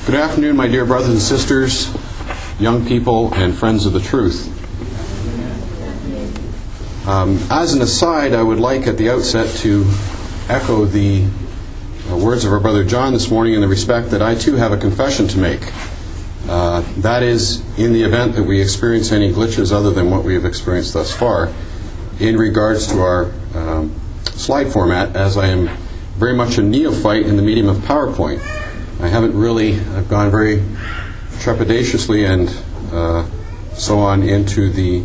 Good afternoon, my dear brothers and sisters, young people, and friends of the truth. As an aside, I would like at the outset to echo the words of our brother John this morning in the respect that I too have a confession to make. That is, in the event that we experience any glitches other than what we have experienced thus far, in regards to our slide format, as I am very much a neophyte in the medium of PowerPoint. I haven't really, I've gone very trepidatiously and so on into the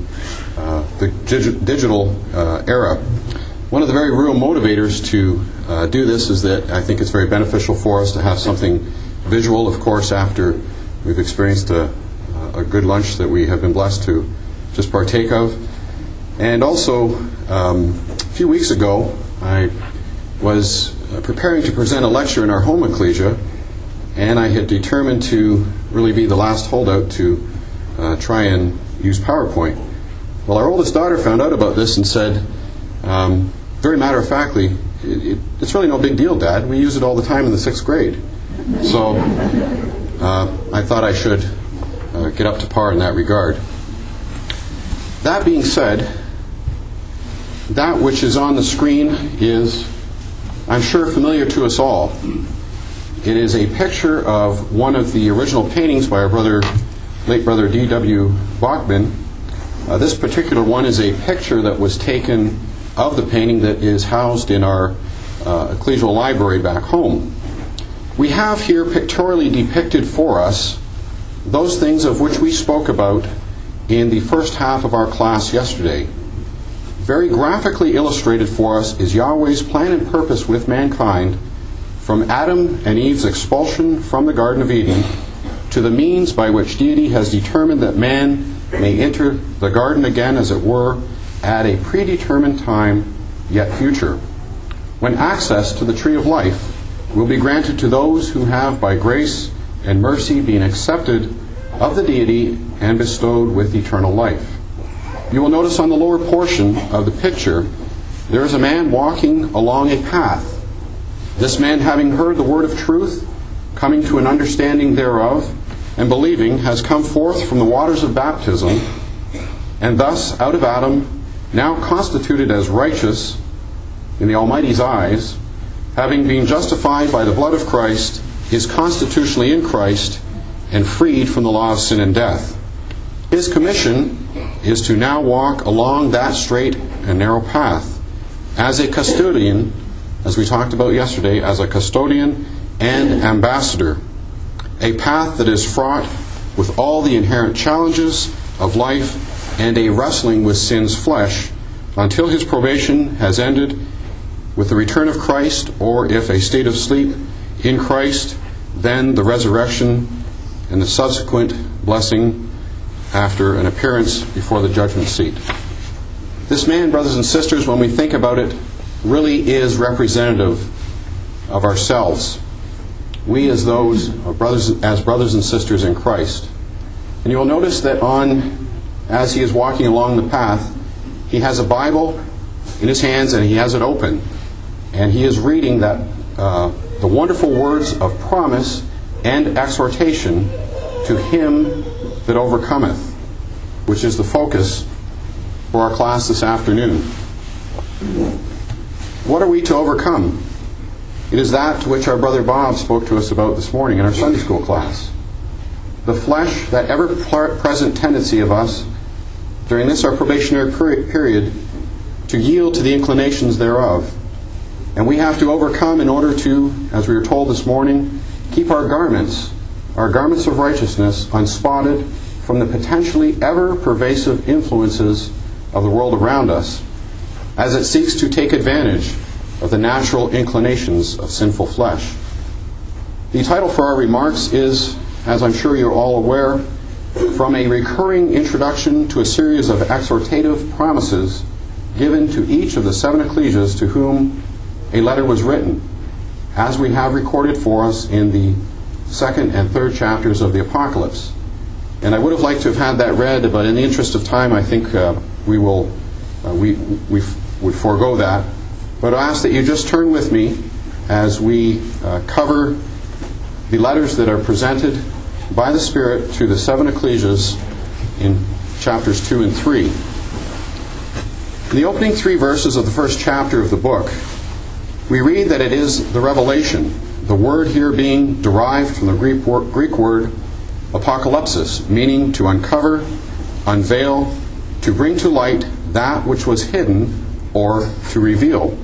digital era. One of the very real motivators to do this is that I think it's very beneficial for us to have something visual, of course, after we've experienced a good lunch that we have been blessed to just partake of. And also, a few weeks ago, I was preparing to present a lecture in our home ecclesia, and I had determined to really be the last holdout to try and use PowerPoint. Well, our oldest daughter found out about this and said, very matter-of-factly, it's really no big deal, Dad. We use it all the time in the 6th grade. So I thought I should get up to par in that regard. That being said, that which is on the screen is, I'm sure, familiar to us all. It is a picture of one of the original paintings by our late brother D.W. Bachman. This particular one is a picture that was taken of the painting that is housed in our ecclesial library back home. We have here pictorially depicted for us those things of which we spoke about in the first half of our class yesterday. Very graphically illustrated for us is Yahweh's plan and purpose with mankind, from Adam and Eve's expulsion from the Garden of Eden to the means by which deity has determined that man may enter the garden again, as it were, at a predetermined time, yet future, when access to the tree of life will be granted to those who have, by grace and mercy, been accepted of the deity and bestowed with eternal life. You will notice on the lower portion of the picture, there is a man walking along a path. This man, having heard the word of truth, coming to an understanding thereof, and believing, has come forth from the waters of baptism, and thus out of Adam, now constituted as righteous in the Almighty's eyes, having been justified by the blood of Christ, is constitutionally in Christ, and freed from the law of sin and death. His commission is to now walk along that straight and narrow path as a custodian, as we talked about yesterday, as a custodian and ambassador, a path that is fraught with all the inherent challenges of life and a wrestling with sin's flesh until his probation has ended with the return of Christ, or if a state of sleep in Christ, then the resurrection and the subsequent blessing after an appearance before the judgment seat. This man, brothers and sisters, when we think about it, really is representative of ourselves. We as brothers and sisters in Christ. And you will notice that as he is walking along the path, he has a Bible in his hands and he has it open. And he is reading the wonderful words of promise and exhortation to him that overcometh, which is the focus for our class this afternoon. What are we to overcome? It is that to which our brother Bob spoke to us about this morning in our Sunday school class. The flesh, that ever-present tendency of us during this our probationary period to yield to the inclinations thereof. And we have to overcome in order to, as we were told this morning, keep our garments of righteousness, unspotted from the potentially ever-pervasive influences of the world around us, as it seeks to take advantage of the natural inclinations of sinful flesh. The title for our remarks is, as I'm sure you're all aware, from a recurring introduction to a series of exhortative promises given to each of the 7 ecclesias to whom a letter was written, as we have recorded for us in the 2nd and 3rd chapters of the Apocalypse. And I would have liked to have had that read, but in the interest of time, I think we would forego that. But I ask that you just turn with me as we cover the letters that are presented by the Spirit to the 7 ecclesias in chapters 2 and 3. In the opening 3 verses of the first chapter of the book, we read that it is the revelation, the word here being derived from the Greek word apocalypsis, meaning to uncover, unveil, to bring to light that which was hidden, or to reveal.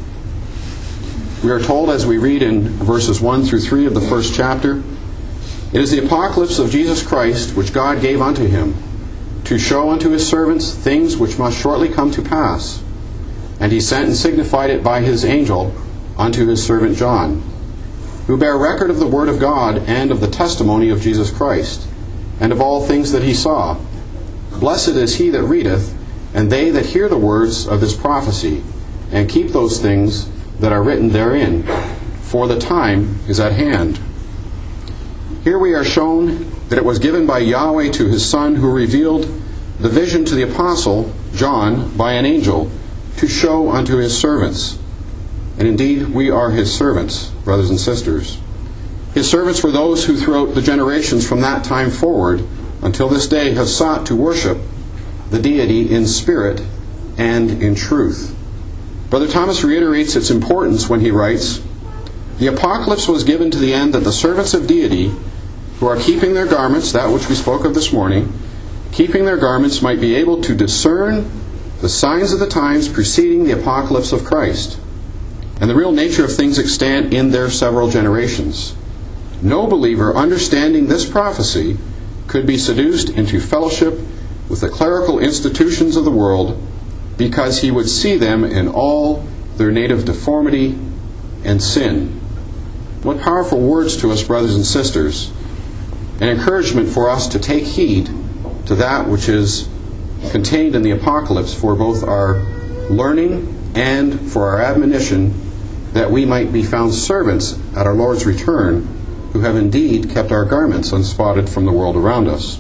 We are told as we read in verses 1 through 3 of the first chapter, it is the apocalypse of Jesus Christ which God gave unto him, to show unto his servants things which must shortly come to pass. And he sent and signified it by his angel unto his servant John, who bare record of the word of God and of the testimony of Jesus Christ, and of all things that he saw. Blessed is he that readeth, and they that hear the words of this prophecy, and keep those things that are written therein, for the time is at hand. Here we are shown that it was given by Yahweh to his Son, who revealed the vision to the apostle John by an angel, to show unto his servants. And indeed, we are his servants, brothers and sisters. His servants were those who throughout the generations from that time forward until this day have sought to worship the deity in spirit and in truth. Brother Thomas reiterates its importance when he writes, "The apocalypse was given to the end that the servants of deity, who are keeping their garments," that which we spoke of this morning, "keeping their garments might be able to discern the signs of the times preceding the apocalypse of Christ, and the real nature of things extant in their several generations. No believer understanding this prophecy could be seduced into fellowship with the clerical institutions of the world, because he would see them in all their native deformity and sin." What powerful words to us, brothers and sisters. An encouragement for us to take heed to that which is contained in the apocalypse for both our learning and for our admonition, that we might be found servants at our Lord's return, who have indeed kept our garments unspotted from the world around us.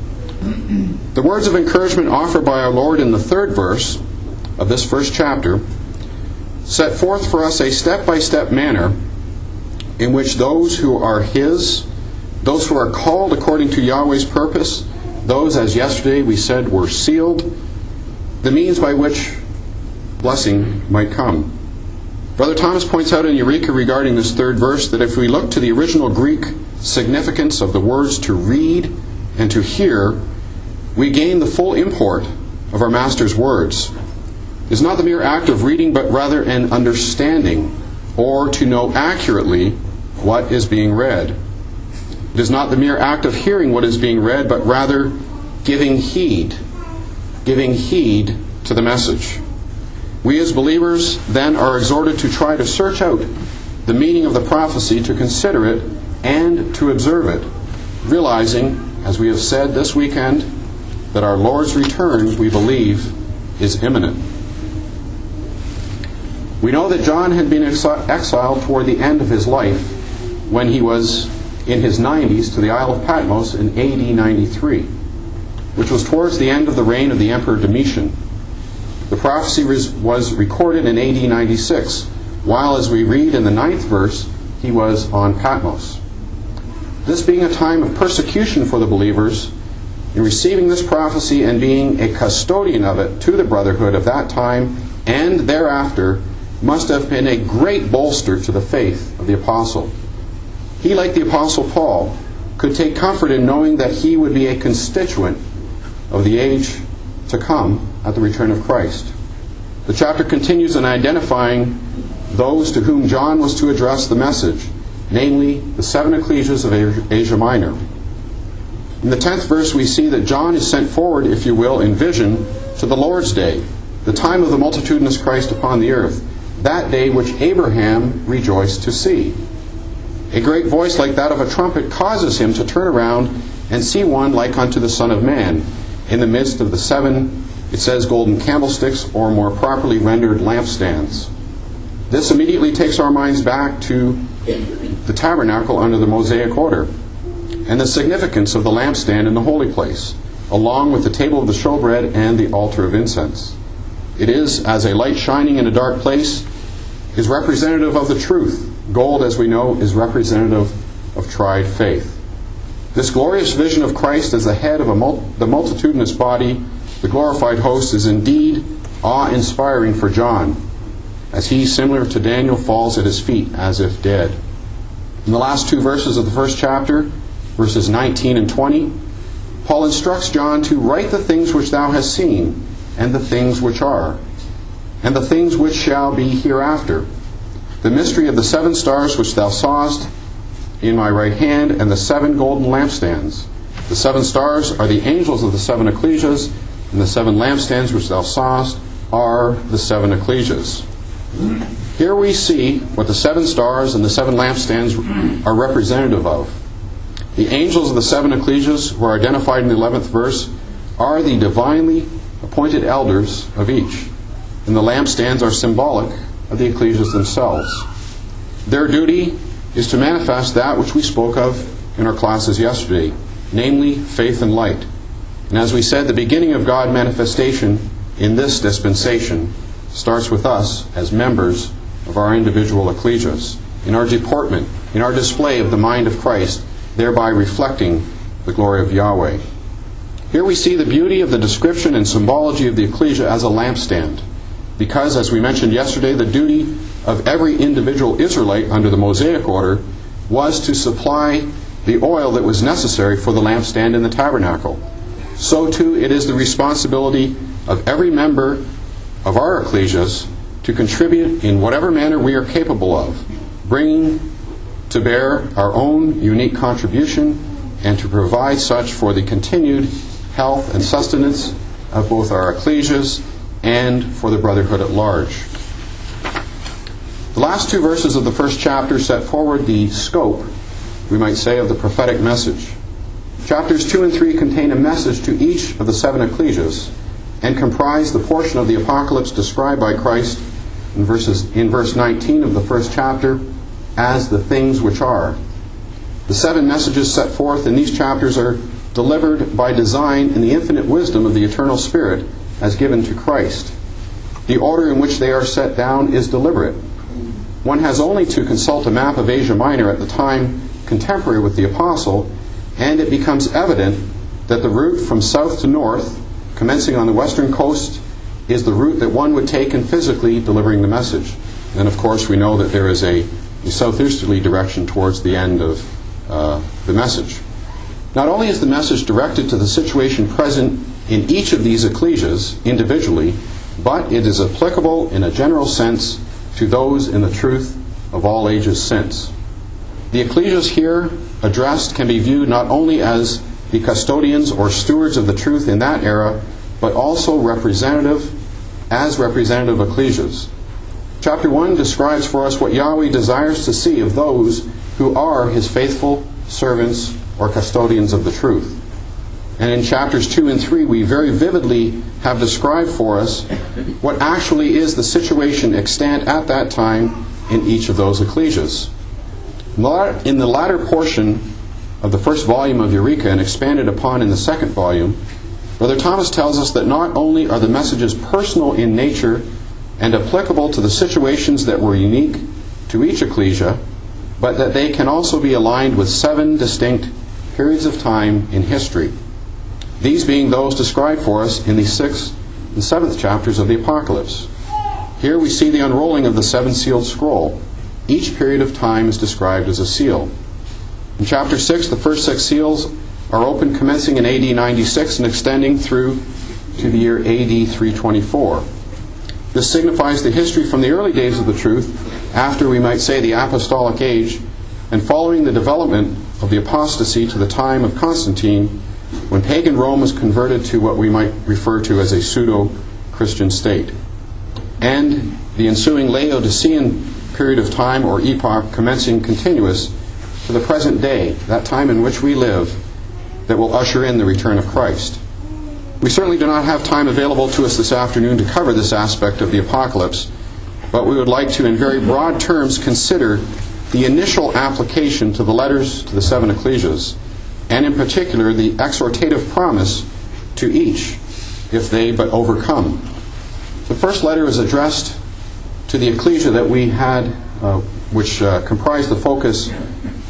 The words of encouragement offered by our Lord in the 3rd verse of this first chapter set forth for us a step-by-step manner in which those who are his, those who are called according to Yahweh's purpose, those, as yesterday we said, were sealed, the means by which blessing might come. Brother Thomas points out in Eureka regarding this 3rd verse that if we look to the original Greek significance of the words to read and to hear, we gain the full import of our Master's words. It is not the mere act of reading, but rather an understanding, or to know accurately what is being read. It is not the mere act of hearing what is being read, but rather giving heed to the message. We as believers then are exhorted to try to search out the meaning of the prophecy, to consider it and to observe it, realizing, as we have said this weekend, that our Lord's return, we believe, is imminent. We know that John had been exiled toward the end of his life when he was in his 90s to the Isle of Patmos in AD 93, which was towards the end of the reign of the Emperor Domitian. The prophecy was recorded in AD 96, while, as we read in the 9th verse, he was on Patmos. This being a time of persecution for the believers, in receiving this prophecy and being a custodian of it to the brotherhood of that time and thereafter, must have been a great bolster to the faith of the apostle. He, like the Apostle Paul, could take comfort in knowing that he would be a constituent of the age to come at the return of Christ. The chapter continues in identifying those to whom John was to address the message, namely the 7 ecclesias of Asia Minor. In the 10th verse we see that John is sent forward, if you will, in vision to the Lord's day, the time of the multitudinous Christ upon the earth, that day which Abraham rejoiced to see. A great voice like that of a trumpet causes him to turn around and see one like unto the Son of Man, in the midst of the 7, it says, golden candlesticks, or more properly rendered lampstands. This immediately takes our minds back to the tabernacle under the Mosaic order, and the significance of the lampstand in the holy place, along with the table of the showbread and the altar of incense. It is, as a light shining in a dark place is representative of the truth. Gold, as we know, is representative of tried faith. This glorious vision of Christ as the head of the multitudinous body, the glorified host, is indeed awe-inspiring for John, as he, similar to Daniel, falls at his feet as if dead. In the last two verses of the first chapter, verses 19 and 20, Paul instructs John to write the things which thou hast seen, and the things which are, and the things which shall be hereafter, the mystery of the 7 stars which thou sawest in my right hand, and the 7 golden lampstands. The 7 stars are the angels of the 7 ecclesias, and the 7 lampstands which thou sawest are the 7 ecclesias. Here we see what the 7 stars and the 7 lampstands are representative of. The angels of the 7 ecclesias, who are identified in the 11th verse, are the divinely appointed elders of each, and the lampstands are symbolic of the ecclesias themselves. Their duty is to manifest that which we spoke of in our classes yesterday, namely faith and light. And as we said, the beginning of God manifestation in this dispensation starts with us as members of our individual ecclesias, in our deportment, in our display of the mind of Christ, thereby reflecting the glory of Yahweh. Here we see the beauty of the description and symbology of the ecclesia as a lampstand, because, as we mentioned yesterday, the duty of every individual Israelite under the Mosaic order was to supply the oil that was necessary for the lampstand in the tabernacle. So too it is the responsibility of every member of our ecclesias to contribute in whatever manner we are capable of, bringing to bear our own unique contribution and to provide such for the continued health and sustenance of both our ecclesias and for the brotherhood at large. The last 2 verses of the first chapter set forward the scope, we might say, of the prophetic message. Chapters 2 and 3 contain a message to each of the 7 ecclesias and comprise the portion of the apocalypse described by Christ in verse 19 of the first chapter as the things which are. The 7 messages set forth in these chapters are delivered by design in the infinite wisdom of the eternal Spirit as given to Christ. The order in which they are set down is deliberate. One has only to consult a map of Asia Minor at the time contemporary with the apostle, and it becomes evident that the route from south to north, commencing on the western coast, is the route that one would take in physically delivering the message. And of course we know that there is a southeasterly direction towards the end of the message. Not only is the message directed to the situation present in each of these ecclesias individually, but it is applicable in a general sense to those in the truth of all ages since. The ecclesias here addressed can be viewed not only as the custodians or stewards of the truth in that era, but also representative ecclesias. Chapter 1 describes for us what Yahweh desires to see of those who are His faithful servants or custodians of the truth. And in chapters 2 and 3, we very vividly have described for us what actually is the situation extant at that time in each of those ecclesias. In the latter portion of the first volume of Eureka, and expanded upon in the second volume, Brother Thomas tells us that not only are the messages personal in nature and applicable to the situations that were unique to each ecclesia, but that they can also be aligned with 7 distinct periods of time in history. These being those described for us in the 6th and 7th chapters of the Apocalypse. Here we see the unrolling of the 7-sealed scroll. Each period of time is described as a seal. In chapter 6, the first 6 seals are opened commencing in AD 96 and extending through to the year AD 324. This signifies the history from the early days of the truth, after, we might say, the apostolic age, and following the development of the apostasy to the time of Constantine, when pagan Rome was converted to what we might refer to as a pseudo-Christian state, and the ensuing Laodicean period of time or epoch commencing continuous to the present day, that time in which we live, that will usher in the return of Christ. We certainly do not have time available to us this afternoon to cover this aspect of the apocalypse, but we would like to, in very broad terms, consider the initial application to the letters to the 7 ecclesias, and in particular the exhortative promise to each, if they but overcome. The first letter is addressed to the ecclesia that we had, which comprised the focus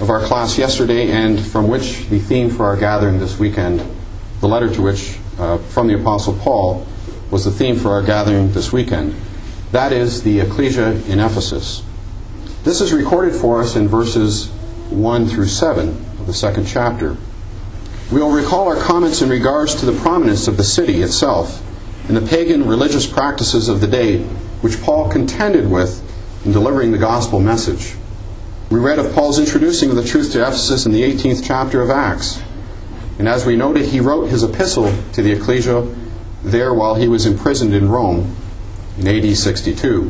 of our class yesterday, and from which the theme for our gathering this weekend, the letter to which, from the Apostle Paul, was the theme for our gathering this weekend. That is the ecclesia in Ephesus. This is recorded for us in verses 1 through 7 of the second chapter. We will recall our comments in regards to the prominence of the city itself and the pagan religious practices of the day, which Paul contended with in delivering the gospel message. We read of Paul's introducing of the truth to Ephesus in the 18th chapter of Acts. And as we noted, he wrote his epistle to the ecclesia there while he was imprisoned in Rome in AD 62.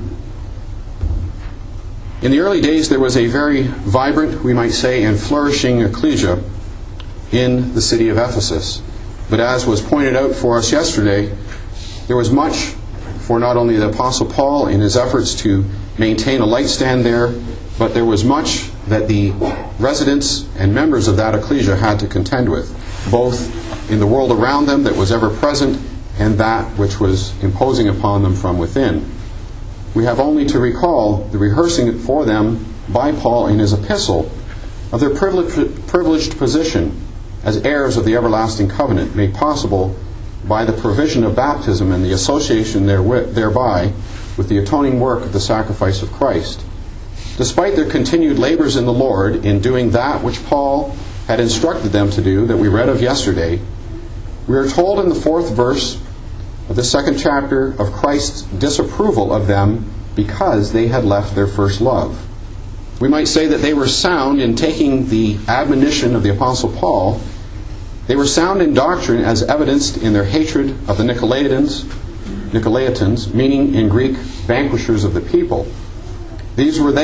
In the early days, there was a very vibrant, we might say, and flourishing ecclesia in the city of Ephesus. But as was pointed out for us yesterday, there was much for not only the Apostle Paul in his efforts to maintain a light stand there, but there was much that the residents and members of that ecclesia had to contend with, both in the world around them that was ever present and that which was imposing upon them from within. We have only to recall the rehearsing for them by Paul in his epistle of their privileged position as heirs of the everlasting covenant, made possible by the provision of baptism and the association thereby with the atoning work of the sacrifice of Christ. Despite their continued labors in the Lord in doing that which Paul had instructed them to do, that we read of yesterday, we are told in the 4th verse of the 2nd chapter of Christ's disapproval of them because they had left their first love. We might say that they were sound in taking the admonition of the Apostle Paul. They were sound in doctrine as evidenced in their hatred of the Nicolaitans, meaning in Greek, vanquishers of the people. These were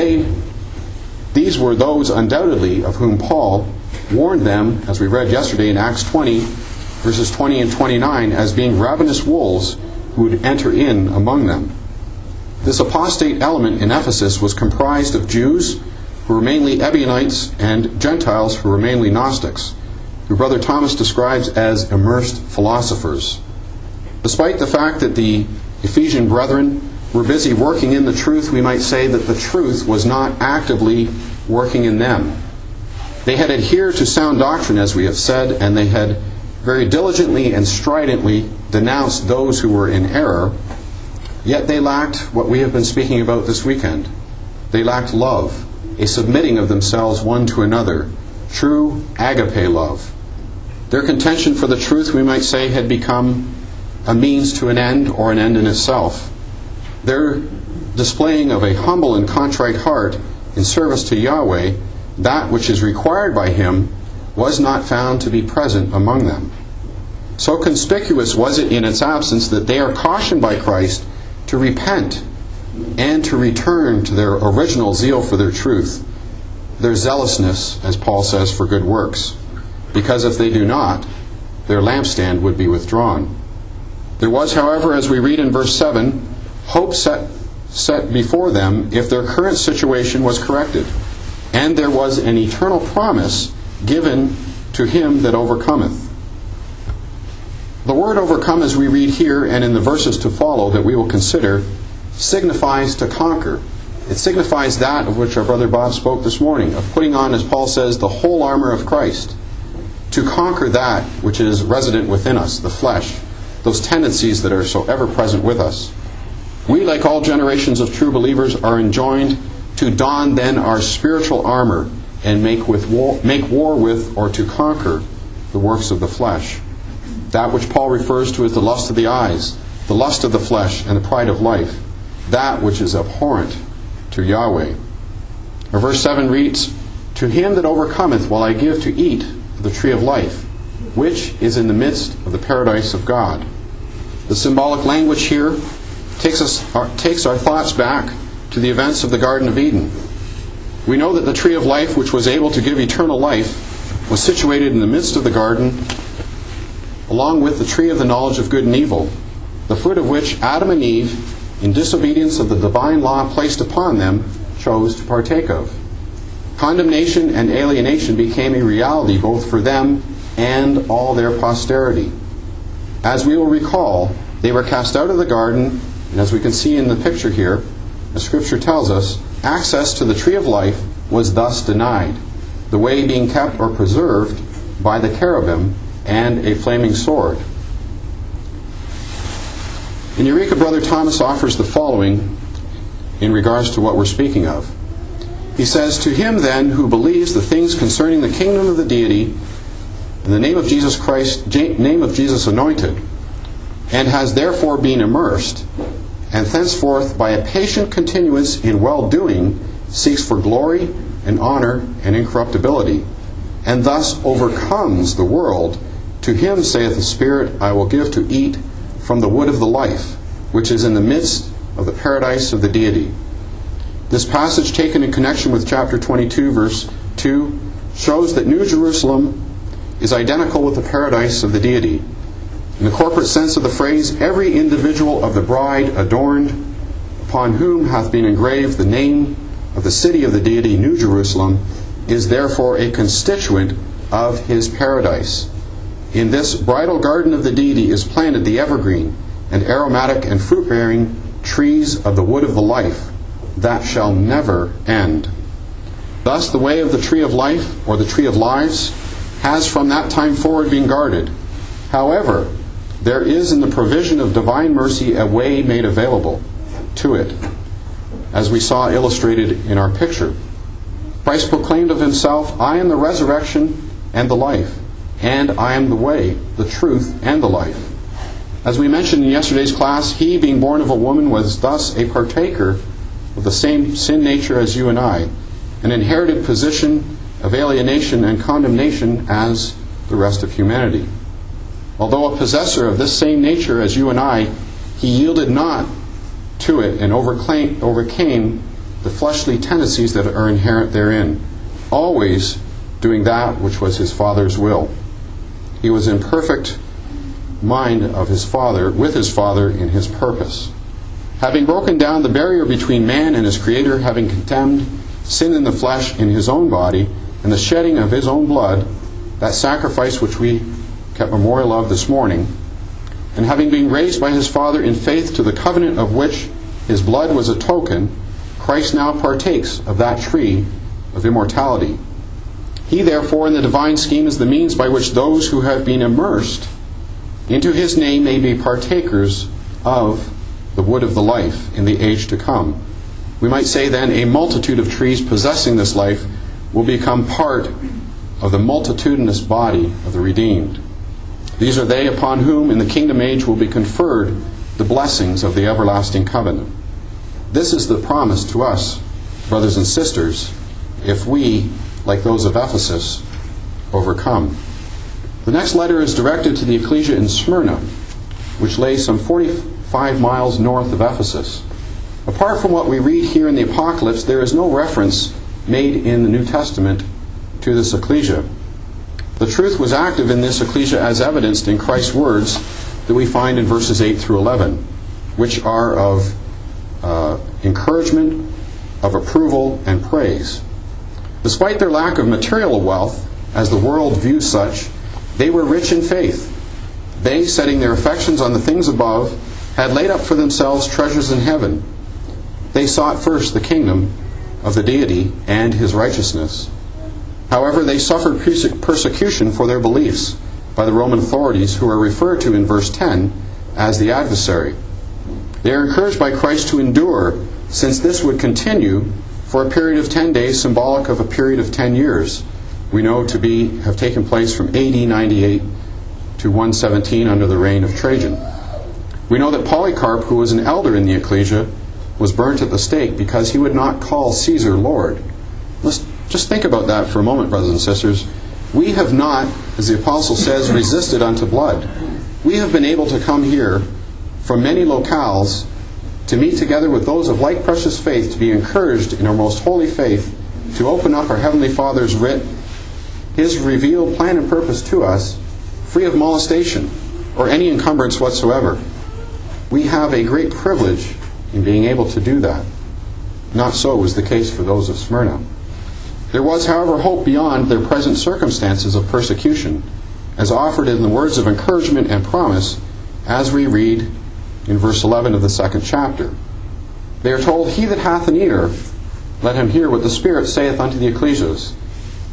those undoubtedly of whom Paul warned them, as we read yesterday in Acts 20, verses 20 and 29, as being ravenous wolves who would enter in among them. This apostate element in Ephesus was comprised of Jews who were mainly Ebionites and Gentiles who were mainly Gnostics, who Brother Thomas describes as immersed philosophers. Despite the fact that the Ephesian brethren were busy working in the truth, we might say that the truth was not actively working in them. They had adhered to sound doctrine, as we have said, and they had very diligently and stridently denounced those who were in error, yet they lacked what we have been speaking about this weekend. They lacked love, a submitting of themselves one to another, true agape love. Their contention for the truth, we might say, had become a means to an end or an end in itself. Their displaying of a humble and contrite heart in service to Yahweh, that which is required by Him, was not found to be present among them. So conspicuous was it in its absence that they are cautioned by Christ to repent and to return to their original zeal for their truth, their zealousness, as Paul says, for good works, because if they do not, their lampstand would be withdrawn. There was, however, as we read in verse 7, hope set before them if their current situation was corrected, and there was an eternal promise given to him that overcometh. The word overcome, as we read here and in the verses to follow that we will consider, signifies to conquer. It signifies that of which our brother Bob spoke this morning, of putting on, as Paul says, the whole armor of Christ, to conquer that which is resident within us, the flesh, those tendencies that are so ever present with us. We, like all generations of true believers, are enjoined to don then our spiritual armor and make war with or to conquer the works of the flesh. That which Paul refers to as the lust of the eyes, the lust of the flesh, and the pride of life, that which is abhorrent to Yahweh. Verse 7 reads, "To him that overcometh will I give to eat of the tree of life, which is in the midst of the paradise of God." The symbolic language here takes our thoughts back to the events of the Garden of Eden. We know that the tree of life, which was able to give eternal life, was situated in the midst of the garden, along with the tree of the knowledge of good and evil, the fruit of which Adam and Eve, in disobedience of the divine law placed upon them, chose to partake of. Condemnation and alienation became a reality both for them and all their posterity. As we will recall, they were cast out of the garden, and as we can see in the picture here, the Scripture tells us, access to the tree of life was thus denied. the way being kept or preserved by the cherubim and a flaming sword. In Eureka, Brother Thomas offers the following in regards to what we're speaking of. He says, "To him then who believes the things concerning the kingdom of the deity, in the name of Jesus Christ, name of Jesus anointed, and has therefore been immersed, and thenceforth by a patient continuance in well-doing seeks for glory and honor and incorruptibility, and thus overcomes the world, to him, saith the Spirit, I will give to eat from the wood of the life, which is in the midst of the paradise of the deity." This passage, taken in connection with chapter 22, verse 2, shows that New Jerusalem is identical with the paradise of the deity. In the corporate sense of the phrase, every individual of the bride adorned, upon whom hath been engraved the name of the city of the deity, New Jerusalem, is therefore a constituent of his paradise. In this bridal garden of the deity is planted the evergreen and aromatic and fruit-bearing trees of the wood of the life, that shall never end. Thus the way of the tree of life, or the tree of lives, has from that time forward been guarded. However, there is in the provision of divine mercy a way made available to it, as we saw illustrated in our picture. Christ proclaimed of himself, "I am the resurrection and the life, and I am the way, the truth, and the life." As we mentioned in yesterday's class, he, being born of a woman, was thus a partaker of the same sin nature as you and I, an inherited position of alienation and condemnation as the rest of humanity. Although a possessor of this same nature as you and I, he yielded not to it and overcame the fleshly tendencies that are inherent therein, always doing that which was his Father's will. He was in perfect mind of his Father, with his Father in his purpose. Having broken down the barrier between man and his Creator, having condemned sin in the flesh in his own body, and the shedding of his own blood, that sacrifice which we kept memorial of this morning, and having been raised by his Father in faith to the covenant of which his blood was a token, Christ now partakes of that tree of immortality. He therefore in the divine scheme is the means by which those who have been immersed into his name may be partakers of the wood of the life in the age to come. We might say then a multitude of trees possessing this life will become part of the multitudinous body of the redeemed. These are they upon whom in the kingdom age will be conferred the blessings of the everlasting covenant. This is the promise to us, brothers and sisters, if we, like those of Ephesus, overcome. The next letter is directed to the ecclesia in Smyrna, which lay some 45 miles north of Ephesus. Apart from what we read here in the Apocalypse, there is no reference made in the New Testament to this ecclesia. The truth was active in this ecclesia as evidenced in Christ's words that we find in verses 8 through 11, which are of encouragement, of approval, and praise. Despite their lack of material wealth, as the world views such, they were rich in faith. They, setting their affections on the things above, had laid up for themselves treasures in heaven. They sought first the kingdom of the deity and his righteousness. However, they suffered persecution for their beliefs by the Roman authorities, who are referred to in verse 10 as the adversary. They are encouraged by Christ to endure, since this would continue for a period of 10 days, symbolic of a period of 10 years. We know to have taken place from AD 98 to 117 under the reign of Trajan. We know that Polycarp, who was an elder in the ecclesia, was burnt at the stake because he would not call Caesar Lord. Let's just think about that for a moment, brothers and sisters. We have not, as the apostle says, resisted unto blood. We have been able to come here from many locales to meet together with those of like precious faith, to be encouraged in our most holy faith, to open up our Heavenly Father's writ, his revealed plan and purpose to us, free of molestation or any encumbrance whatsoever. We have a great privilege in being able to do that. Not so was the case for those of Smyrna. There was, however, hope beyond their present circumstances of persecution, as offered in the words of encouragement and promise, as we read in verse 11 of the 2nd chapter. They are told, "He that hath an ear, let him hear what the Spirit saith unto the ecclesias.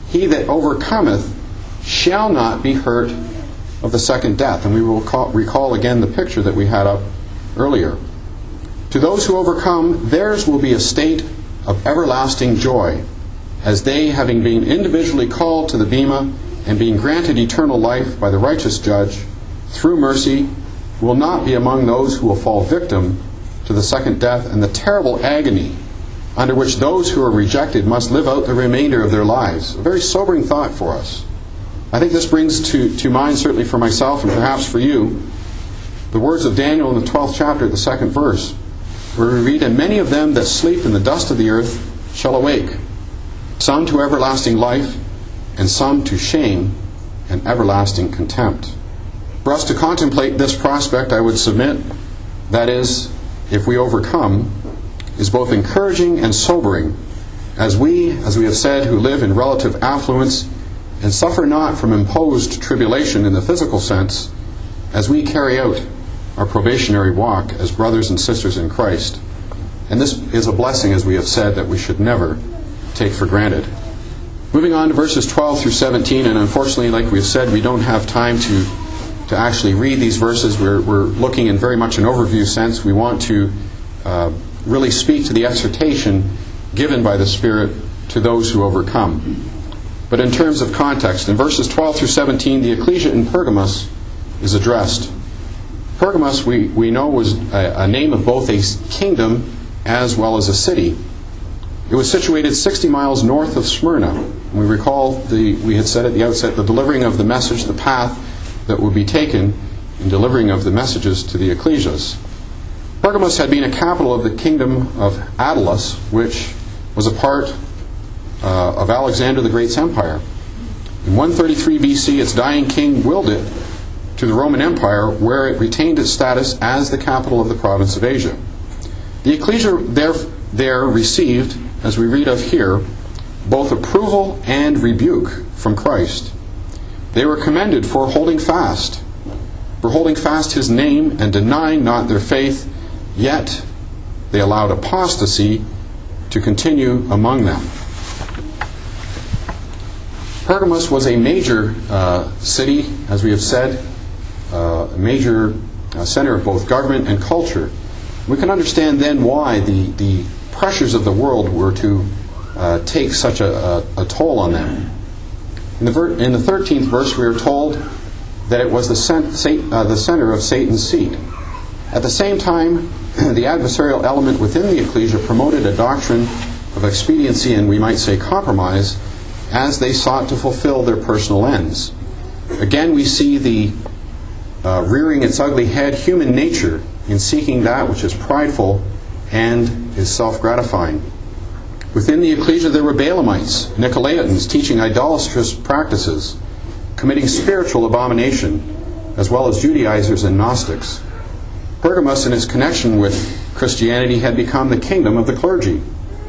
he that overcometh shall not be hurt of the second death. And we will recall again the picture that we had up earlier. To those who overcome, theirs will be a state of everlasting joy, as they, having been individually called to the bema and being granted eternal life by the righteous judge, through mercy, will not be among those who will fall victim to the second death and the terrible agony under which those who are rejected must live out the remainder of their lives. A very sobering thought for us. I think this brings to mind, certainly for myself and perhaps for you, the words of Daniel in the 12th chapter, the 2nd verse, where we read, "And many of them that sleep in the dust of the earth shall awake, some to everlasting life, and some to shame and everlasting contempt." For us to contemplate this prospect, I would submit, that is, if we overcome, is both encouraging and sobering, as we have said, who live in relative affluence and suffer not from imposed tribulation in the physical sense, as we carry out our probationary walk as brothers and sisters in Christ. And this is a blessing, as we have said, that we should never take for granted. Moving on to verses 12 through 17, and unfortunately, like we've said, we don't have time to actually read these verses. We're looking in very much an overview sense. We want to really speak to the exhortation given by the Spirit to those who overcome. But in terms of context, in verses 12 through 17, the ecclesia in Pergamos is addressed. Pergamos, we know, was a name of both a kingdom as well as a city. It was situated 60 miles north of Smyrna. We recall we had said at the outset, the delivering of the message, the path that would be taken in delivering of the messages to the ecclesias. Pergamos had been a capital of the kingdom of Attalus, which was a part of Alexander the Great's empire. In 133 BC, its dying king willed it to the Roman Empire, where it retained its status as the capital of the province of Asia. The ecclesia there received, as we read of here, both approval and rebuke from Christ. They were commended for holding fast his name and denying not their faith, yet they allowed apostasy to continue among them. Pergamos was a major city, as we have said, a major center of both government and culture. We can understand then why the pressures of the world were to take such a toll on them. In the 13th verse, we are told that it was the center of Satan's seat. At the same time, the adversarial element within the ecclesia promoted a doctrine of expediency and, we might say, compromise, as they sought to fulfill their personal ends. Again, we see the rearing its ugly head human nature in seeking that which is prideful and is self-gratifying. Within the ecclesia there were Balaamites, Nicolaitans, teaching idolatrous practices, committing spiritual abomination, as well as Judaizers and Gnostics. Pergamos, in its connection with Christianity, had become the kingdom of the clergy,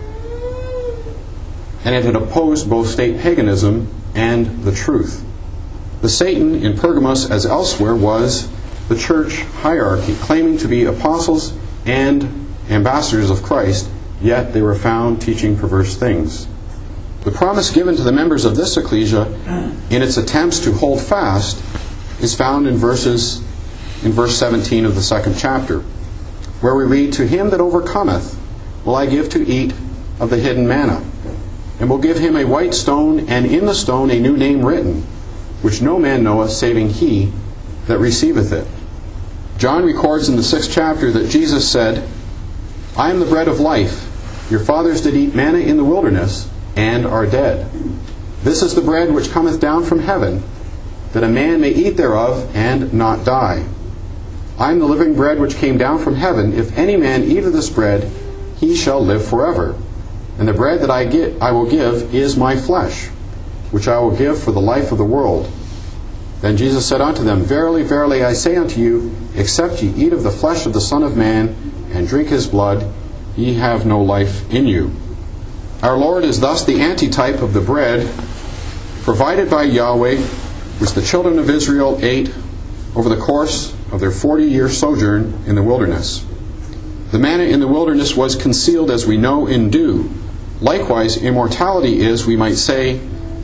and it had opposed both state paganism and the truth. The Satan in Pergamos, as elsewhere, was the church hierarchy, claiming to be apostles and ambassadors of Christ, yet they were found teaching perverse things. The promise given to the members of this ecclesia in its attempts to hold fast is found in verse 17 of the 2nd chapter, where we read, "To him that overcometh will I give to eat of the hidden manna, and will give him a white stone, and in the stone a new name written, which no man knoweth, saving he that receiveth it." John records in the 6th chapter that Jesus said, "I am the bread of life. Your fathers did eat manna in the wilderness, and are dead. This is the bread which cometh down from heaven, that a man may eat thereof, and not die. I am the living bread which came down from heaven. If any man eat of this bread, he shall live forever. And the bread that I will give is my flesh, which I will give for the life of the world." Then Jesus said unto them, "Verily, verily, I say unto you, except ye eat of the flesh of the Son of Man, and drink his blood, ye have no life in you." Our Lord is thus the antitype of the bread provided by Yahweh, which the children of Israel ate over the course of their 40-year sojourn in the wilderness. The manna in the wilderness was concealed, as we know, in dew. Likewise, immortality is, we might say,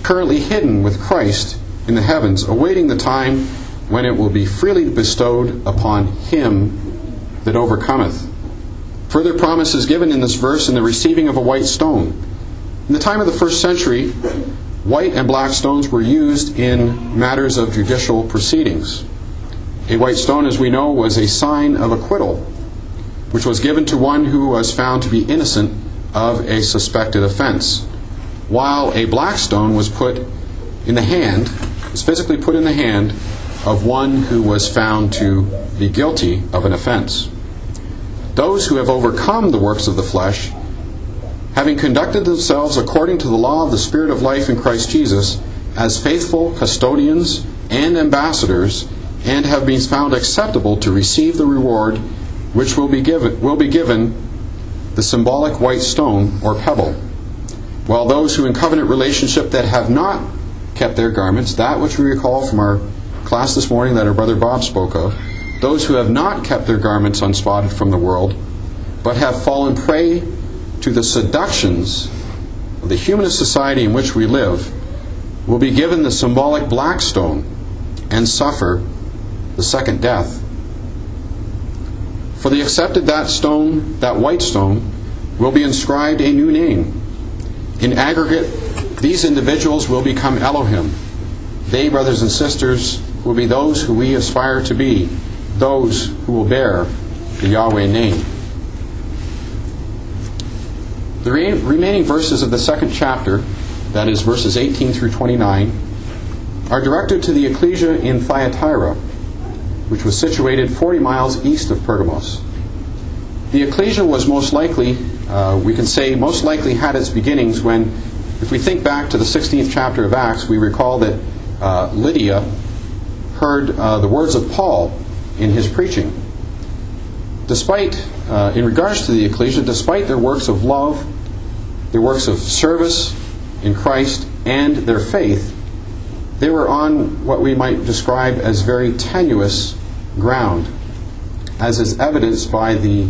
currently hidden with Christ in the heavens, awaiting the time when it will be freely bestowed upon him that overcometh. Further promise is given in this verse in the receiving of a white stone. In the time of the first century, white and black stones were used in matters of judicial proceedings. A white stone, as we know, was a sign of acquittal, which was given to one who was found to be innocent of a suspected offense, while a black stone was put in the hand, was physically put in the hand of one who was found to be guilty of an offense. Those who have overcome the works of the flesh, having conducted themselves according to the law of the Spirit of life in Christ Jesus, as faithful custodians and ambassadors, and have been found acceptable to receive the reward which will be given the symbolic white stone or pebble. While those who in covenant relationship that have not kept their garments, that which we recall from our class this morning that our brother Bob spoke of, those who have not kept their garments unspotted from the world, but have fallen prey to the seductions of the humanist society in which we live, will be given the symbolic black stone and suffer the second death. For the accepted that stone, that white stone, will be inscribed a new name. In aggregate, these individuals will become Elohim. They, brothers and sisters, will be those who we aspire to be, those who will bear the Yahweh name. The remaining verses of the second chapter, that is verses 18 through 29, are directed to the ecclesia in Thyatira, which was situated 40 miles east of Pergamos. The ecclesia was most likely, we can say, most likely had its beginnings when, if we think back to the 16th chapter of Acts, we recall that Lydia heard the words of Paul in his preaching. Despite, in regards to the ecclesia, despite their works of love, their works of service in Christ, and their faith, they were on what we might describe as very tenuous ground, as is evidenced by the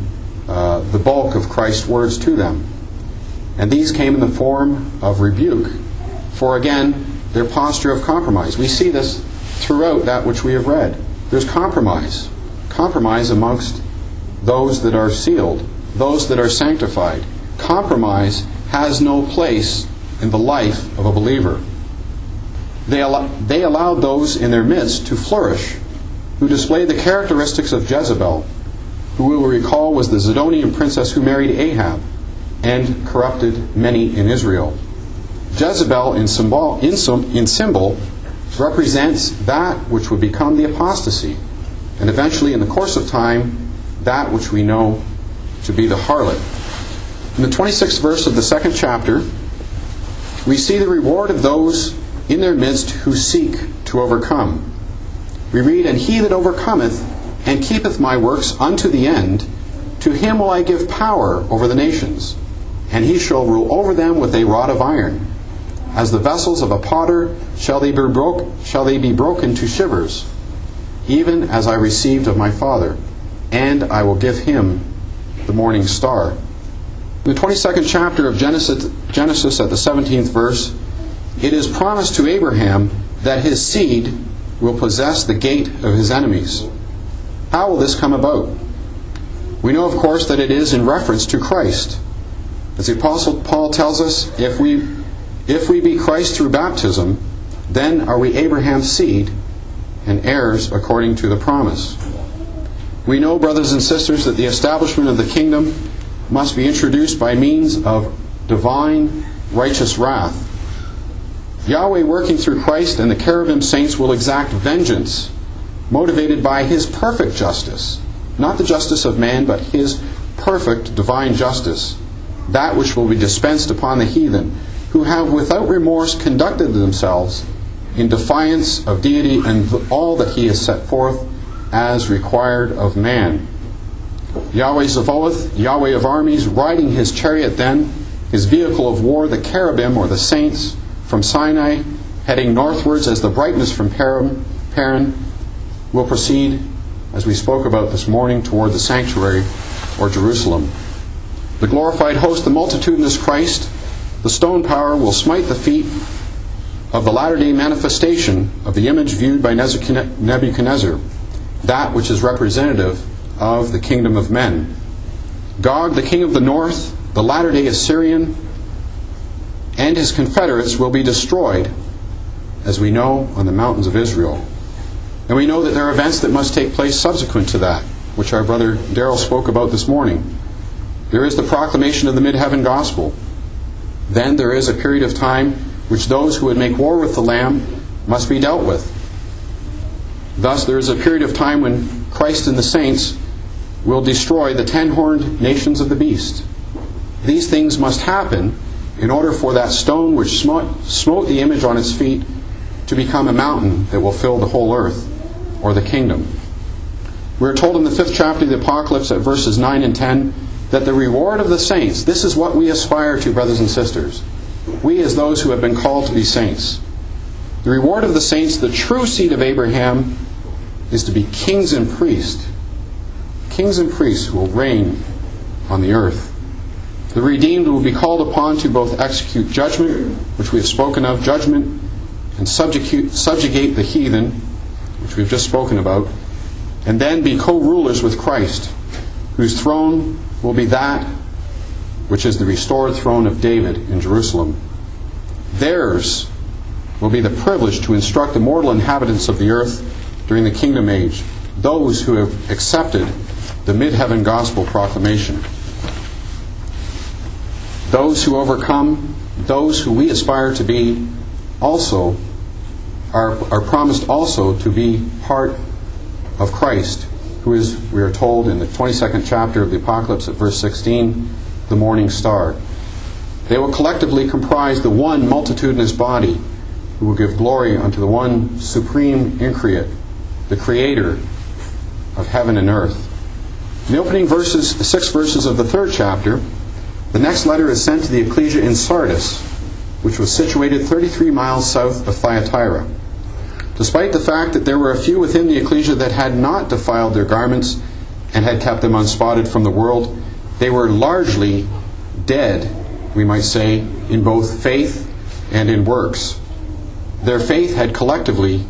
bulk of Christ's words to them. And these came in the form of rebuke for, again, their posture of compromise. We see this throughout that which we have read. There's compromise. Compromise amongst those that are sealed, those that are sanctified. Compromise has no place in the life of a believer. They allowed those in their midst to flourish, who displayed the characteristics of Jezebel, who we will recall was the Zidonian princess who married Ahab and corrupted many in Israel. Jezebel in symbol represents that which would become the apostasy, and eventually in the course of time, that which we know to be the harlot. In the 26th verse of the second chapter, we see the reward of those in their midst who seek to overcome. We read, "And he that overcometh and keepeth my works unto the end, to him will I give power over the nations, and he shall rule over them with a rod of iron. As the vessels of a potter shall they be broken to shivers, even as I received of my Father, and I will give him the morning star." In the 22nd chapter of Genesis at the 17th verse, it is promised to Abraham that his seed will possess the gate of his enemies. How will this come about? We know, of course, that it is in reference to Christ. As the Apostle Paul tells us, if we be Christ through baptism, then are we Abraham's seed and heirs according to the promise. We know, brothers and sisters, that the establishment of the kingdom must be introduced by means of divine righteous wrath. Yahweh, working through Christ and the cherubim saints, will exact vengeance, motivated by his perfect justice, not the justice of man, but his perfect divine justice, that which will be dispensed upon the heathen, who have without remorse conducted themselves in defiance of deity and all that he has set forth as required of man. Yahweh Zevoth, Yahweh of armies, riding his chariot then, his vehicle of war, the cherubim or the saints, from Sinai, heading northwards as the brightness from Paran, will proceed, as we spoke about this morning, toward the sanctuary or Jerusalem. The glorified host, the multitudinous Christ, the stone power, will smite the feet of the latter-day manifestation of the image viewed by Nebuchadnezzar, that which is representative of the kingdom of men. Gog, the king of the north, the latter-day Assyrian, and his confederates will be destroyed, as we know, on the mountains of Israel. And we know that there are events that must take place subsequent to that, which our brother Darrell spoke about this morning. There is the proclamation of the mid-heaven gospel. Then there is a period of time which those who would make war with the Lamb must be dealt with. Thus there is a period of time when Christ and the saints will destroy the 10-horned nations of the beast. These things must happen in order for that stone which smote the image on its feet to become a mountain that will fill the whole earth, or the kingdom. We are told in the 5th chapter of the Apocalypse at verses 9 and 10 that the reward of the saints, this is what we aspire to, brothers and sisters. We as those who have been called to be saints. The reward of the saints, the true seed of Abraham, is to be kings and priests. Kings and priests who will reign on the earth. The redeemed will be called upon to both execute judgment, which we have spoken of, judgment, and subjugate the heathen, which we've just spoken about, and then be co-rulers with Christ, whose throne will be that which is the restored throne of David in Jerusalem. Theirs will be the privilege to instruct the mortal inhabitants of the earth during the kingdom age, those who have accepted the mid-heaven gospel proclamation. Those who overcome, those who we aspire to be, also are promised also to be part of Christ, who is, we are told in the 22nd chapter of the Apocalypse at verse 16, the morning star. They will collectively comprise the one multitudinous body who will give glory unto the one supreme increate, the Creator of heaven and earth. In the opening 6 verses of the 3rd chapter, the next letter is sent to the ecclesia in Sardis, which was situated 33 miles south of Thyatira. Despite the fact that there were a few within the ecclesia that had not defiled their garments and had kept them unspotted from the world, they were largely dead, we might say, in both faith and in works. Their faith had collectively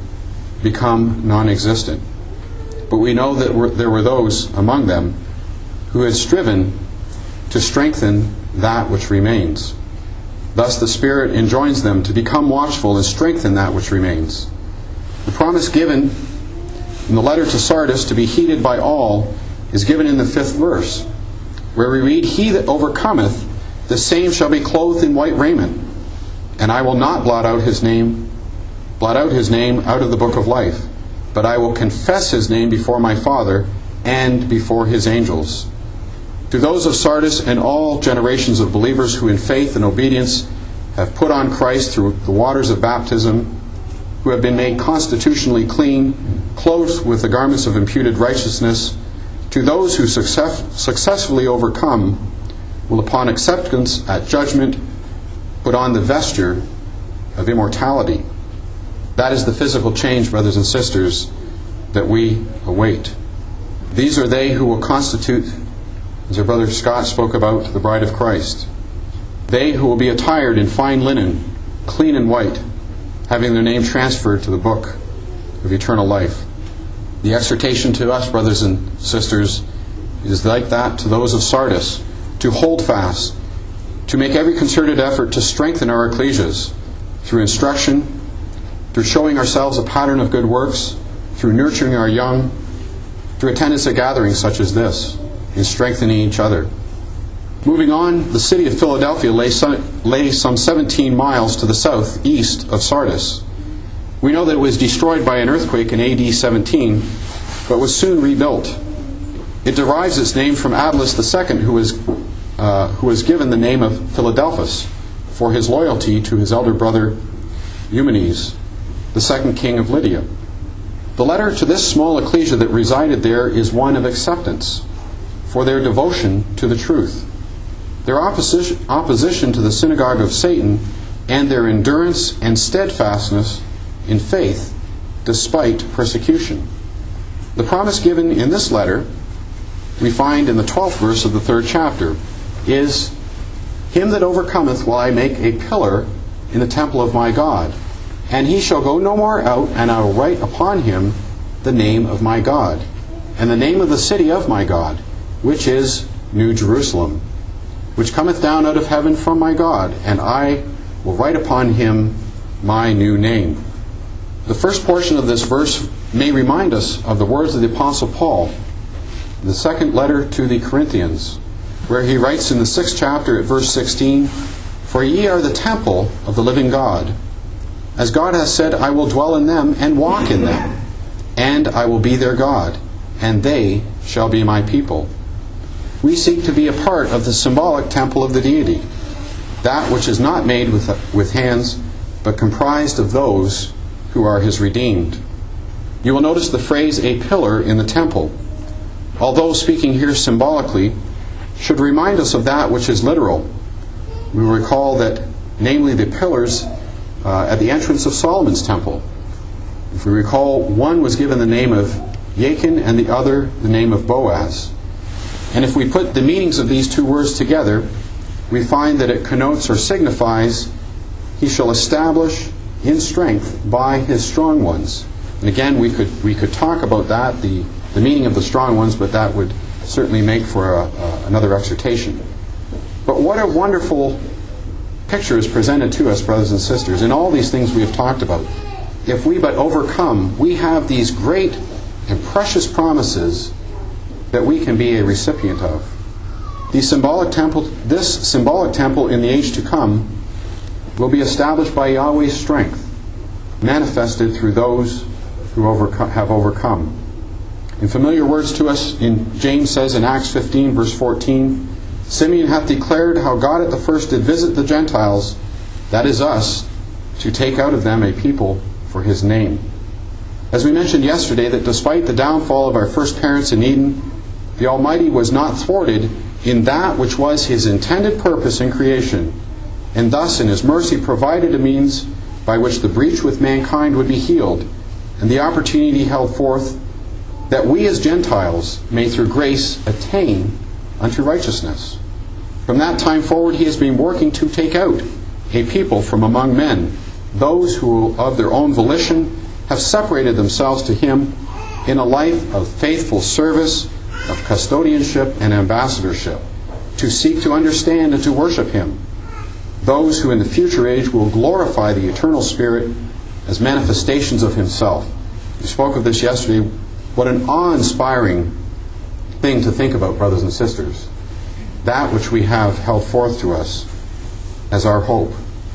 become non-existent. But we know that there were those among them who had striven to strengthen that which remains. Thus the Spirit enjoins them to become watchful and strengthen that which remains. The promise given in the letter to Sardis to be heeded by all is given in the 5th verse, where we read, "He that overcometh, the same shall be clothed in white raiment, and I will not blot out his name out of the book of life, but I will confess his name before my Father and before his angels." To those of Sardis and all generations of believers who in faith and obedience have put on Christ through the waters of baptism, who have been made constitutionally clean, clothed with the garments of imputed righteousness, to those who successfully overcome, will upon acceptance at judgment put on the vesture of immortality. That is the physical change, brothers and sisters, that we await. These are they who will constitute, as our brother Scott spoke about, the bride of Christ. They who will be attired in fine linen, clean and white, having their name transferred to the book of eternal life. The exhortation to us, brothers and sisters, is like that to those of Sardis, to hold fast, to make every concerted effort to strengthen our ecclesias through instruction, through showing ourselves a pattern of good works, through nurturing our young, through attendance at gatherings such as this, in strengthening each other. Moving on, the city of Philadelphia lay some 17 miles to the southeast of Sardis. We know that it was destroyed by an earthquake in AD 17, but was soon rebuilt. It derives its name from Attalus II, who was given the name of Philadelphus for his loyalty to his elder brother Eumenes, the second king of Lydia. The letter to this small ecclesia that resided there is one of acceptance for their devotion to the truth, their opposition to the synagogue of Satan, and their endurance and steadfastness in faith despite persecution. The promise given in this letter, we find in the 12th verse of the 3rd chapter, is, "Him that overcometh will I make a pillar in the temple of my God, And he shall go no more out, and I will write upon him the name of my God, and the name of the city of my God, which is New Jerusalem, which cometh down out of heaven from my God, and I will write upon him my new name. The first portion of this verse may remind us of the words of the Apostle Paul, in the second letter to the Corinthians, where he writes in the 6th chapter at verse 16, "For ye are the temple of the living God. As God has said, I will dwell in them and walk in them, and I will be their God, and they shall be my people." We seek to be a part of the symbolic temple of the deity, that which is not made with hands, but comprised of those who are his redeemed. You will notice the phrase "a pillar in the temple," although speaking here symbolically, should remind us of that which is literal. We recall that, namely, the pillars at the entrance of Solomon's temple. If we recall, one was given the name of Jachin and the other the name of Boaz. And if we put the meanings of these two words together, we find that it connotes or signifies, he shall establish in strength by his strong ones. And again, we could talk about that, the meaning of the strong ones, but that would certainly make for another exhortation. But what a wonderful picture is presented to us, brothers and sisters, in all these things we have talked about. If we but overcome, we have these great and precious promises that we can be a recipient of. This symbolic temple in the age to come will be established by Yahweh's strength, manifested through those who have overcome. In familiar words to us, James says in Acts 15, verse 14, "Simeon hath declared how God at the first did visit the Gentiles, that is us, to take out of them a people for his name." As we mentioned yesterday, that despite the downfall of our first parents in Eden, the Almighty was not thwarted in that which was his intended purpose in creation, and thus in his mercy provided a means by which the breach with mankind would be healed, and the opportunity held forth that we as Gentiles may through grace attain unto righteousness. From that time forward he has been working to take out a people from among men, those who of their own volition have separated themselves to him in a life of faithful service, of custodianship and ambassadorship, to seek to understand and to worship him, those who in the future age will glorify the eternal Spirit as manifestations of himself. We spoke of this yesterday. What an awe-inspiring thing to think about, brothers and sisters. That which we have held forth to us as our hope.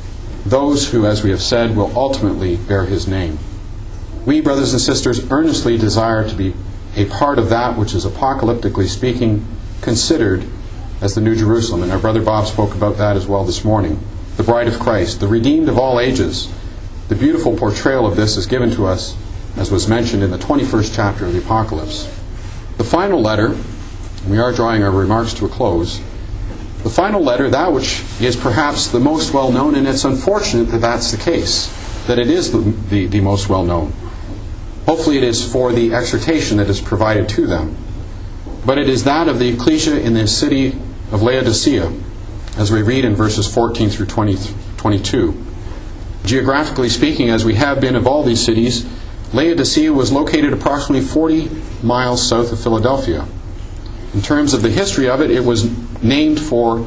Those who, as we have said, will ultimately bear his name. We, brothers and sisters, earnestly desire to be a part of that which is, apocalyptically speaking, considered as the New Jerusalem. And our brother Bob spoke about that as well this morning. The bride of Christ, the redeemed of all ages. The beautiful portrayal of this is given to us, as was mentioned in the 21st chapter of the Apocalypse. The final letter, we are drawing our remarks to a close. The final letter, that which is perhaps the most well known, and it's unfortunate that that's the case, that it is the most well known. Hopefully it is for the exhortation that is provided to them. But it is that of the ecclesia in the city of Laodicea, as we read in verses 14 through 22. Geographically speaking, as we have been of all these cities, Laodicea was located approximately 40 miles south of Philadelphia. In terms of the history of it, it was named for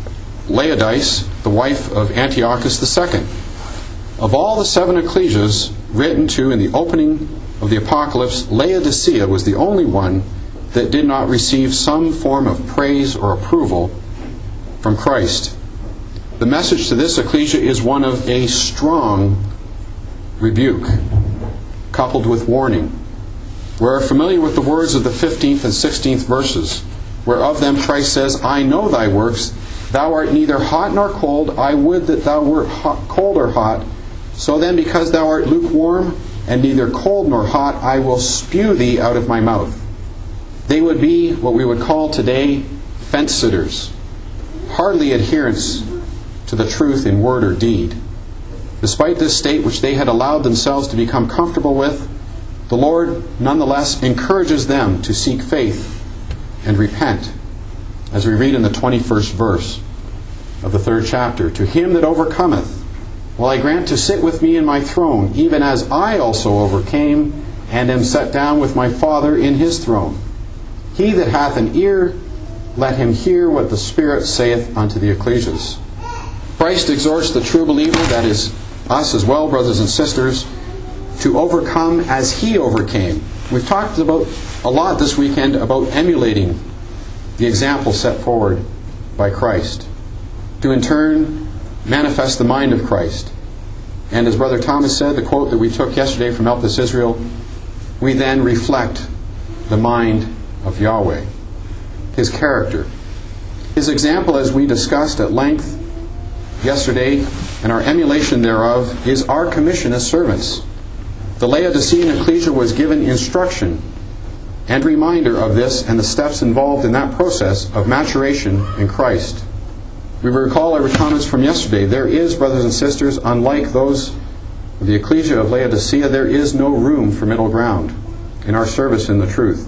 Laodice, the wife of Antiochus II. Of all the 7 ecclesias written to in the opening of the Apocalypse, Laodicea was the only one that did not receive some form of praise or approval from Christ. The message to this ecclesia is one of a strong rebuke, coupled with warning. We are familiar with the words of the 15th and 16th verses, where of them Christ says, "I know thy works, thou art neither hot nor cold, I would that thou wert cold or hot. So then, because thou art lukewarm, and neither cold nor hot, I will spew thee out of my mouth." They would be what we would call today fence-sitters, hardly adherents to the truth in word or deed. Despite this state which they had allowed themselves to become comfortable with, the Lord nonetheless encourages them to seek faith and repent. As we read in the 21st verse of the 3rd chapter, "To him that overcometh will I grant to sit with me in my throne, even as I also overcame, and am set down with my Father in his throne. He that hath an ear, let him hear what the Spirit saith unto the ecclesias. Christ exhorts the true believer, that is us as well, brothers and sisters, to overcome as he overcame. We've talked about a lot this weekend about emulating the example set forward by Christ, to in turn manifest the mind of Christ. And as Brother Thomas said, the quote that we took yesterday from Elpis Israel, we then reflect the mind of Yahweh, his character. His example, as we discussed at length yesterday, and our emulation thereof, is our commission as servants. The Laodicean ecclesia was given instruction and reminder of this and the steps involved in that process of maturation in Christ. We recall our comments from yesterday. There is, brothers and sisters, unlike those of the ecclesia of Laodicea, there is no room for middle ground in our service in the truth.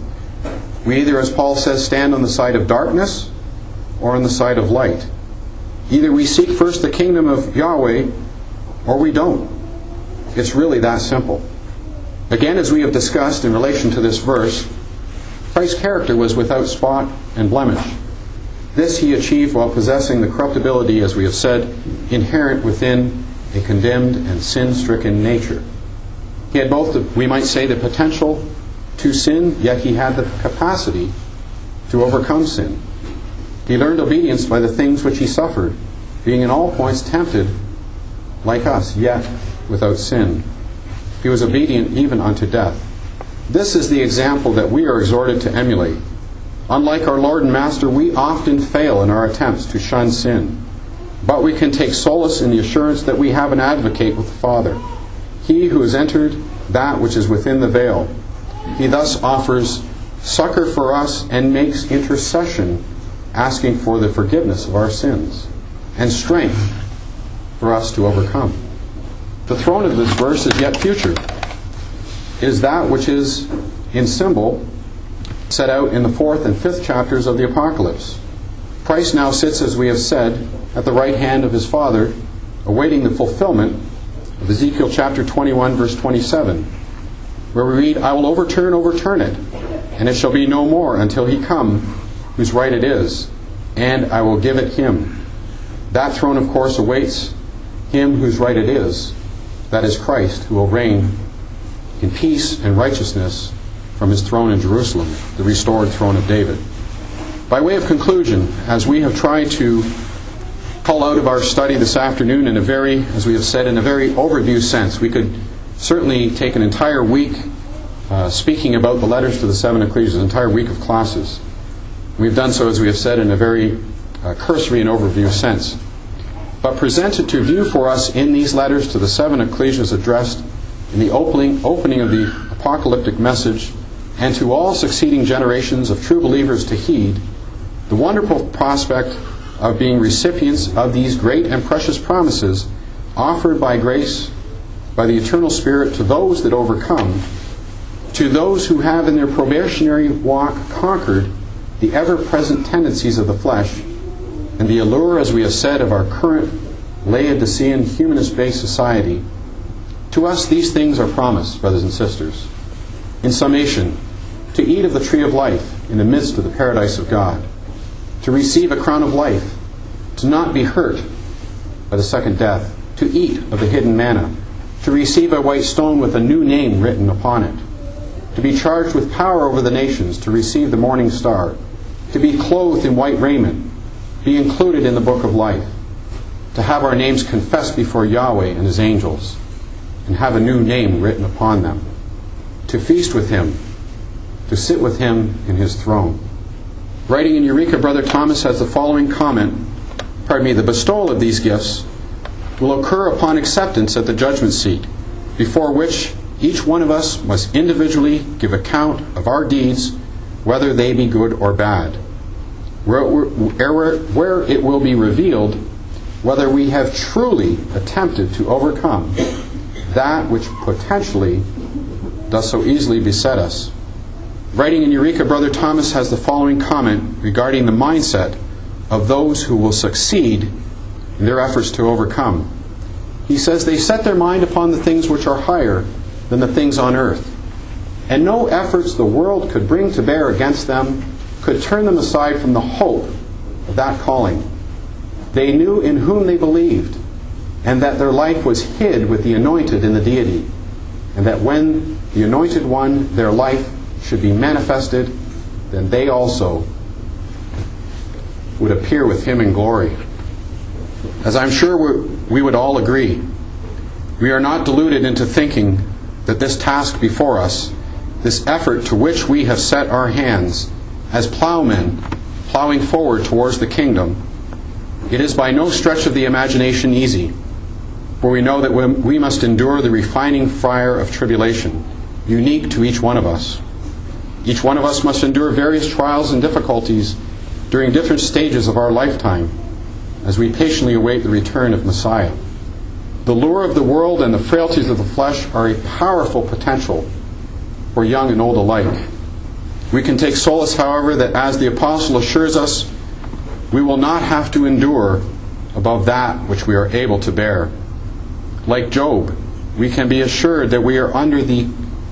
We either, as Paul says, stand on the side of darkness or on the side of light. Either we seek first the kingdom of Yahweh or we don't. It's really that simple. Again, as we have discussed in relation to this verse, Christ's character was without spot and blemish. This he achieved while possessing the corruptibility, as we have said, inherent within a condemned and sin-stricken nature. He had both, we might say, the potential to sin, yet he had the capacity to overcome sin. He learned obedience by the things which he suffered, being in all points tempted like us, yet without sin. He was obedient even unto death. This is the example that we are exhorted to emulate. Unlike our Lord and Master, we often fail in our attempts to shun sin. But we can take solace in the assurance that we have an advocate with the Father, he who has entered that which is within the veil. He thus offers succor for us and makes intercession, asking for the forgiveness of our sins and strength for us to overcome. The throne of this verse is yet future. It is that which is in symbol set out in the 4th and 5th chapters of the Apocalypse. Christ now sits, as we have said, at the right hand of his Father, awaiting the fulfillment of Ezekiel chapter 21, verse 27, where we read, I will overturn it, and it shall be no more until he come, whose right it is, and I will give it him. That throne, of course, awaits him whose right it is, that is Christ, who will reign in peace and righteousness from his throne in Jerusalem, the restored throne of David. By way of conclusion, as we have tried to pull out of our study this afternoon in a very, as we have said, in a very overview sense, we could certainly take an entire week speaking about the letters to the 7 ecclesias, an entire week of classes. We've done so, as we have said, in a very cursory and overview sense. But presented to view for us in these letters to the 7 ecclesias addressed in the opening of the apocalyptic message, and to all succeeding generations of true believers to heed, the wonderful prospect of being recipients of these great and precious promises offered by grace, by the eternal Spirit, to those that overcome, to those who have in their probationary walk conquered the ever-present tendencies of the flesh and the allure, as we have said, of our current Laodicean humanist-based society. To us, these things are promised, brothers and sisters. In summation, to eat of the tree of life in the midst of the paradise of God, to receive a crown of life, to not be hurt by the second death, to eat of the hidden manna, to receive a white stone with a new name written upon it, to be charged with power over the nations, to receive the morning star, to be clothed in white raiment, be included in the book of life, to have our names confessed before Yahweh and his angels, and have a new name written upon them, to feast with him, to sit with him in his throne. Writing in Eureka, Brother Thomas has the following comment, the bestowal of these gifts will occur upon acceptance at the judgment seat, before which each one of us must individually give account of our deeds, whether they be good or bad, where it will be revealed whether we have truly attempted to overcome that which potentially does so easily beset us. Writing in Eureka, Brother Thomas has the following comment regarding the mindset of those who will succeed in their efforts to overcome. He says, they set their mind upon the things which are higher than the things on earth. And no efforts the world could bring to bear against them could turn them aside from the hope of that calling. They knew in whom they believed, and that their life was hid with the anointed in the deity, and that when the anointed one, their life, should be manifested, then they also would appear with him in glory. As I'm sure we would all agree, we are not deluded into thinking that this task before us, this effort to which we have set our hands as plowmen plowing forward towards the kingdom, it is by no stretch of the imagination easy, for we know that we must endure the refining fire of tribulation, unique to each one of us. Each one of us must endure various trials and difficulties during different stages of our lifetime as we patiently await the return of Messiah. The lure of the world and the frailties of the flesh are a powerful potential for young and old alike. We can take solace, however, that as the apostle assures us, we will not have to endure above that which we are able to bear. Like Job, we can be assured that we are ever under the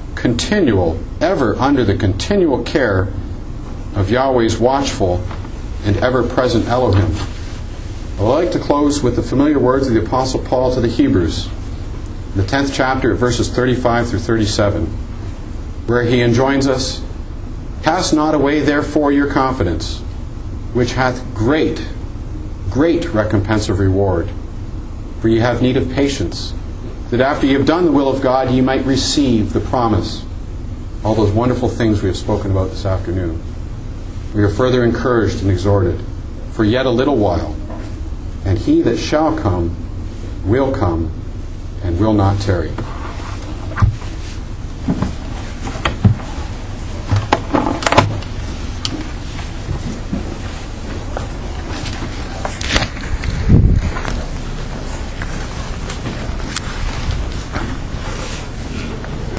continual care of Yahweh's watchful and ever-present Elohim. I would like to close with the familiar words of the Apostle Paul to the Hebrews, the 10th chapter, verses 35 through 37, where he enjoins us, "Cast not away therefore your confidence, which hath great recompense of reward. For ye have need of patience, that after ye have done the will of God, ye might receive the promise." All those wonderful things we have spoken about this afternoon. We are further encouraged and exhorted, for yet a little while, and he that shall come will come and will not tarry.